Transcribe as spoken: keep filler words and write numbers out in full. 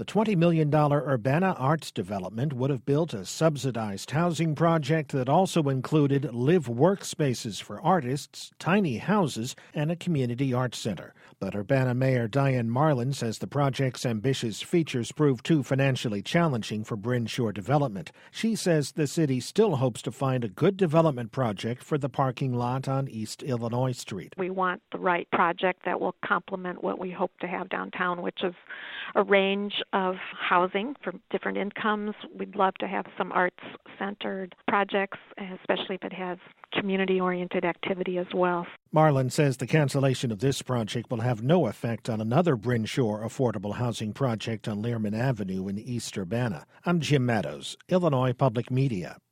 The twenty million dollars Urbana Arts development would have built a subsidized housing project that also included live workspaces for artists, tiny houses, and a community arts center. But Urbana Mayor Diane Marlin says the project's ambitious features proved too financially challenging for Bryn Shore Development. She says the city still hopes to find a good development project for the parking lot on East Illinois Street. We want the right project that will complement what we hope to have downtown, which is a range of housing for different incomes. We'd love to have some arts-centered projects, especially if it has community-oriented activity as well. Marlin says the cancellation of this project will have no effect on another Bryn Shore affordable housing project on Learman Avenue in East Urbana. I'm Jim Meadows, Illinois Public Media.